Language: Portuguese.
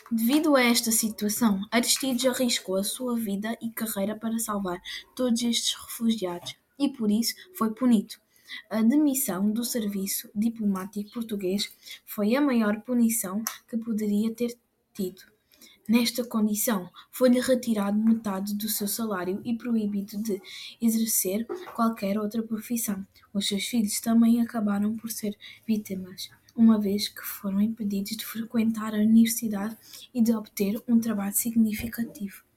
Devido a esta situação, Aristides arriscou a sua vida e carreira para salvar todos estes refugiados e, por isso, foi punido. A demissão do serviço diplomático português foi a maior punição que poderia ter tido. Nesta condição, foi-lhe retirado metade do seu salário e proibido de exercer qualquer outra profissão. Os seus filhos também acabaram por ser vítimas, uma vez que foram impedidos de frequentar a universidade e de obter um trabalho significativo.